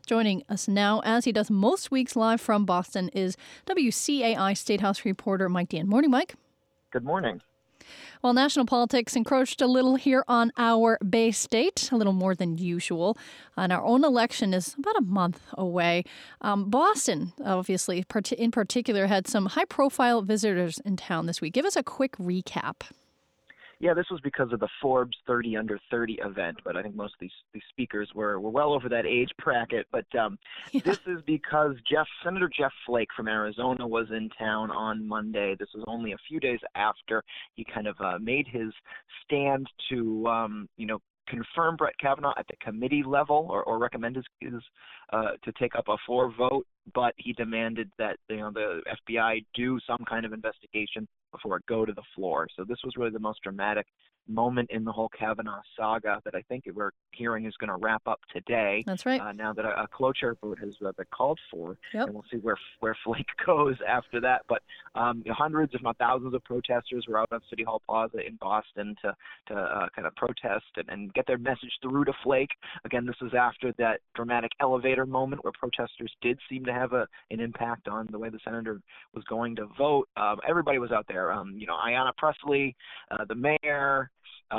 Joining us now, as he does most weeks live from Boston, is WCAI State House reporter Mike Dean. Morning, Mike. Good morning. Well, national politics encroached a little here on our Bay State, a little more than usual. And our own election is about a month away. Boston, obviously, in particular, had some high-profile visitors in town this week. Give us a quick recap. Yeah, this was because of the Forbes 30 Under 30 event, but I think most of these speakers were well over that age bracket. But This is because Senator Jeff Flake from Arizona was in town on Monday. This was only a few days after he kind of made his stand to, confirm Brett Kavanaugh at the committee level or recommend his to take up a floor vote, but he demanded that the FBI do some kind of investigation before it go to the floor. So this was really the most dramatic moment in the whole Kavanaugh saga that I think we're hearing is going to wrap up today. That's right. Now that a cloture vote has been called for, Yep. And we'll see where Flake goes after that. But hundreds, if not thousands, of protesters were out on City Hall Plaza in Boston to kind of protest and get their message through to Flake. Again, this was after that dramatic elevator moment where protesters did seem to have an impact on the way the senator was going to vote. Everybody was out there. Ayanna Pressley, the mayor.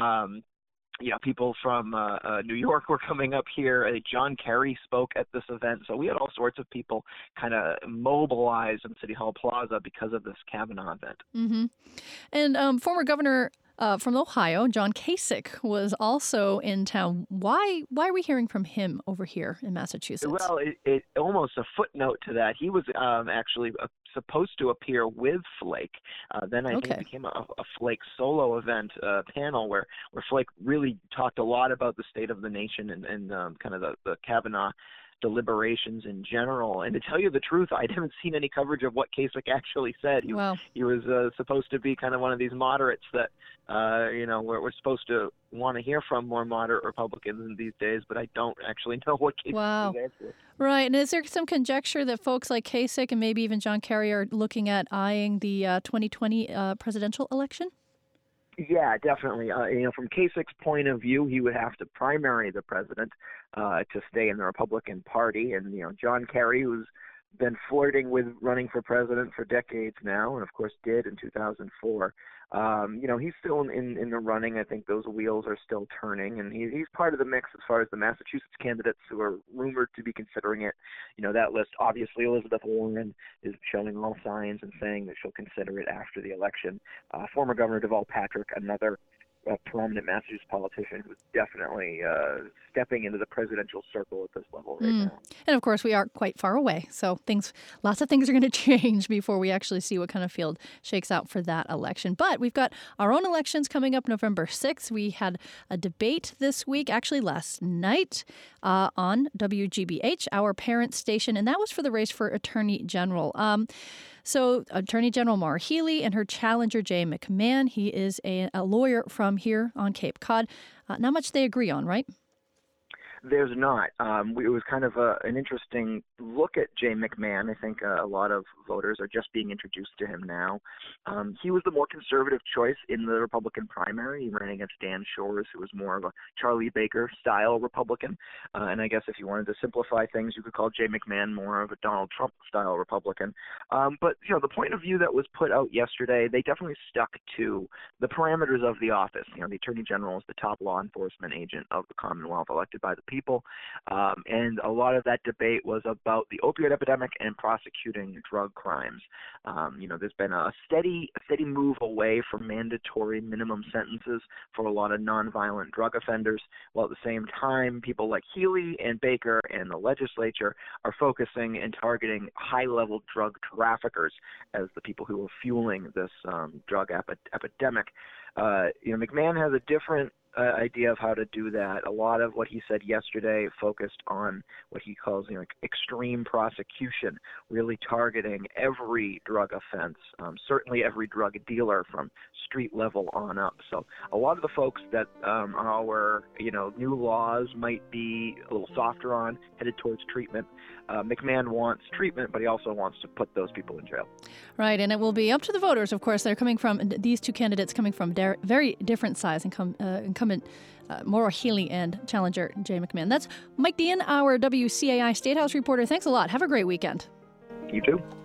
People from New York were coming up here. John Kerry spoke at this event. So we had all sorts of people kind of mobilized in City Hall Plaza because of this Kavanaugh event. Mm-hmm. And former governor from Ohio, John Kasich, was also in town. Why are we hearing from him over here in Massachusetts? Well, it almost a footnote to that. He was actually supposed to appear with Flake. Then I think it became a Flake solo event panel where Flake really talked a lot about the state of the nation and kind of the Kavanaugh deliberations in general. And to tell you the truth, I haven't seen any coverage of what Kasich actually said. He was supposed to be kind of one of these moderates that, we're supposed to want to hear from more moderate Republicans these days, but I don't actually know what Kasich was answering. Right. And is there some conjecture that folks like Kasich and maybe even John Kerry are looking at eyeing the 2020 presidential election? Yeah, definitely. From Kasich's point of view, he would have to primary the president to stay in the Republican Party. And, John Kerry, who's been flirting with running for president for decades now, and of course did in 2004. He's still in the running. I think those wheels are still turning, and he's part of the mix as far as the Massachusetts candidates who are rumored to be considering it. That list, obviously, Elizabeth Warren is showing all signs and saying that she'll consider it after the election. Former Governor Deval Patrick, another prominent Massachusetts politician who's definitely stepping into the presidential circle at this level right now. And of course, we are quite far away. So lots of things are going to change before we actually see what kind of field shakes out for that election. But we've got our own elections coming up November 6th. We had a debate this week, actually last night, on WGBH, our parent station, and that was for the race for Attorney General. So Attorney General Maura Healey and her challenger, Jay McMahon. He is a lawyer from here on Cape Cod. Not much they agree on, right? There's not. It was kind of an interesting look at Jay McMahon. I think a lot of voters are just being introduced to him now. He was the more conservative choice in the Republican primary. He ran against Dan Shores, who was more of a Charlie Baker-style Republican. And I guess if you wanted to simplify things, you could call Jay McMahon more of a Donald Trump-style Republican. But the point of view that was put out yesterday, they definitely stuck to the parameters of the office. The Attorney General is the top law enforcement agent of the Commonwealth, elected by the people. And a lot of that debate was about the opioid epidemic and prosecuting drug crimes. There's been a steady move away from mandatory minimum sentences for a lot of nonviolent drug offenders, while at the same time, people like Healey and Baker and the legislature are focusing and targeting high-level drug traffickers as the people who are fueling this drug epidemic. McMahon has a different idea of how to do that. A lot of what he said yesterday focused on what he calls extreme prosecution, really targeting every drug offense, certainly every drug dealer from street level on up. So a lot of the folks that our new laws might be a little softer on, headed towards treatment. McMahon wants treatment, but he also wants to put those people in jail. Right, and it will be up to the voters, of course. They're coming from these two candidates coming from very different sides and incumbent Maura Healey and challenger Jay McMahon. That's Mike Dean, our WCAI State House reporter. Thanks a lot. Have a great weekend. You too.